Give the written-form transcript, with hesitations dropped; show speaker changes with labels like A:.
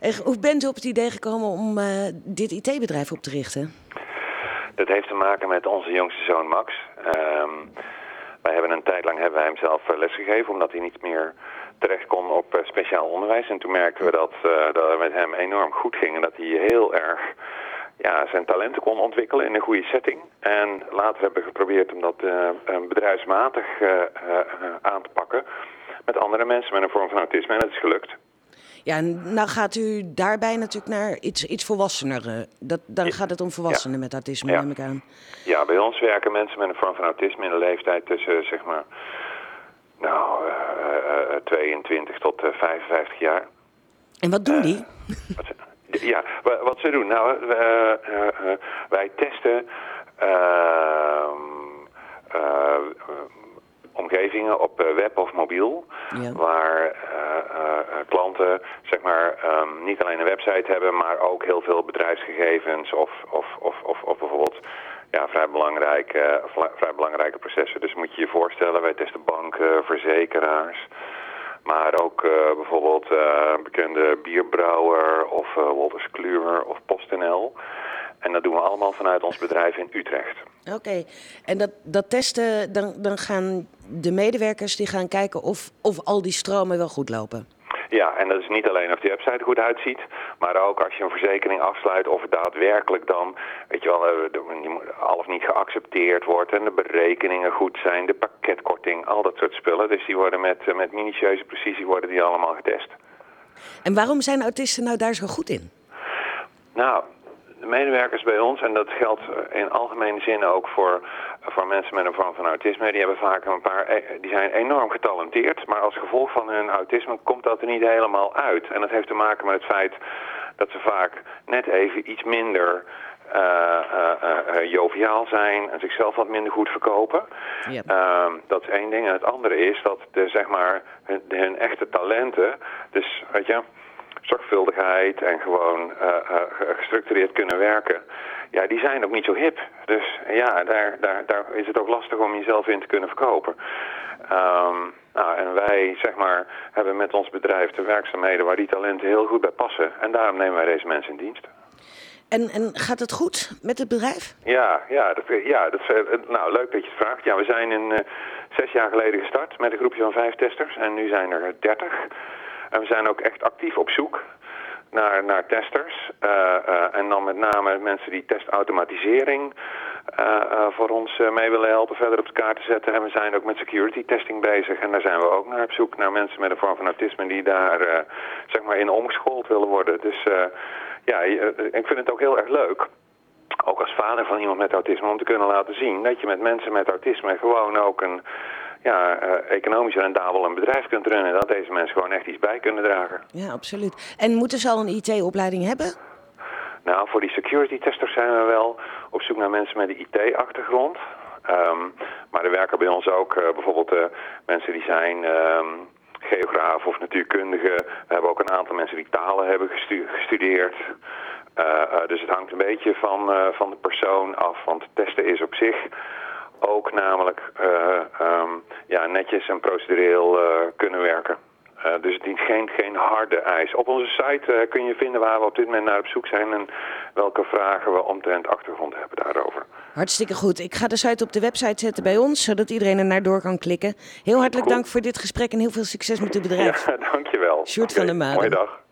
A: Hoe bent u op het idee gekomen om dit IT-bedrijf op te richten?
B: Dat heeft te maken met onze jongste zoon Max. Wij hebben een tijd lang hem zelf lesgegeven, omdat hij niet meer terecht kon op speciaal onderwijs. En toen merkten we dat het met hem enorm goed ging en dat hij heel erg zijn talenten kon ontwikkelen in een goede setting. En later hebben we geprobeerd om dat bedrijfsmatig aan te pakken met andere mensen met een vorm van autisme. En dat is gelukt.
A: Ja, nou gaat u daarbij natuurlijk naar iets volwassener. Dan gaat het om volwassenen met autisme, neem ik aan. Ja,
B: bij ons werken mensen met een vorm van autisme in de leeftijd tussen, 22 tot 55 jaar.
A: En wat doen die?
B: Wat ze doen? Nou, wij testen omgevingen op web of mobiel, waar klanten niet alleen een website hebben, maar ook heel veel bedrijfsgegevens of bijvoorbeeld vrij belangrijke processen. Dus moet je je voorstellen, wij testen banken, verzekeraars, maar ook bijvoorbeeld bekende bierbrouwer of Wolters Kluwer of PostNL. En dat doen we allemaal vanuit ons bedrijf in Utrecht.
A: Oké. En dat testen, dan gaan de medewerkers die gaan kijken of al die stromen wel goed lopen?
B: Ja, en dat is niet alleen of die website er goed uitziet, maar ook als je een verzekering afsluit of het daadwerkelijk dan, al of niet geaccepteerd wordt en de berekeningen goed zijn, de pakketkorting, al dat soort spullen. Dus die worden met minutieuze precisie worden die allemaal getest.
A: En waarom zijn autisten nou daar zo goed in?
B: Nou, de medewerkers bij ons, en dat geldt in algemene zin ook voor mensen met een vorm van autisme, die hebben vaak die zijn enorm getalenteerd, maar als gevolg van hun autisme komt dat er niet helemaal uit. En dat heeft te maken met het feit dat ze vaak net even iets minder joviaal zijn en zichzelf wat minder goed verkopen. Yep. Dat is één ding. En het andere is dat hun echte talenten, dus zorgvuldigheid en gewoon gestructureerd kunnen werken, die zijn ook niet zo hip. Dus daar is het ook lastig om jezelf in te kunnen verkopen. En wij hebben met ons bedrijf de werkzaamheden waar die talenten heel goed bij passen. En daarom nemen wij deze mensen in dienst.
A: En gaat het goed met het bedrijf?
B: Ja, dat is leuk dat je het vraagt. Ja, we zijn 6 jaar geleden gestart met een groepje van 5 testers en nu zijn er 30. En we zijn ook echt actief op zoek naar testers. En dan met name mensen die testautomatisering voor ons mee willen helpen verder op de kaart te zetten. En we zijn ook met security testing bezig. En daar zijn we ook naar op zoek naar mensen met een vorm van autisme die daar in omgeschoold willen worden. Dus ik vind het ook heel erg leuk, ook als vader van iemand met autisme, om te kunnen laten zien dat je met mensen met autisme gewoon ook een economisch rendabel een bedrijf kunt runnen. Dat deze mensen gewoon echt iets bij kunnen dragen.
A: Ja, absoluut. En moeten ze al een IT-opleiding hebben?
B: Nou, voor die security testers zijn we wel op zoek naar mensen met een IT-achtergrond. Maar er werken bij ons ook bijvoorbeeld mensen die zijn geograaf of natuurkundigen. We hebben ook een aantal mensen die talen hebben gestudeerd. Dus het hangt een beetje van de persoon af. Want testen is op zich ook namelijk netjes en procedureel kunnen werken. Dus het dient geen harde eis. Op onze site kun je vinden waar we op dit moment naar op zoek zijn en welke vragen we omtrent achtergrond hebben daarover.
A: Hartstikke goed. Ik ga de site op de website zetten bij ons, zodat iedereen er naar door kan klikken. Heel hartelijk dank voor dit gesprek en heel veel succes met het bedrijf.
B: Ja, dankjewel.
A: Sjoerd van der Maden.
B: Mooie dag.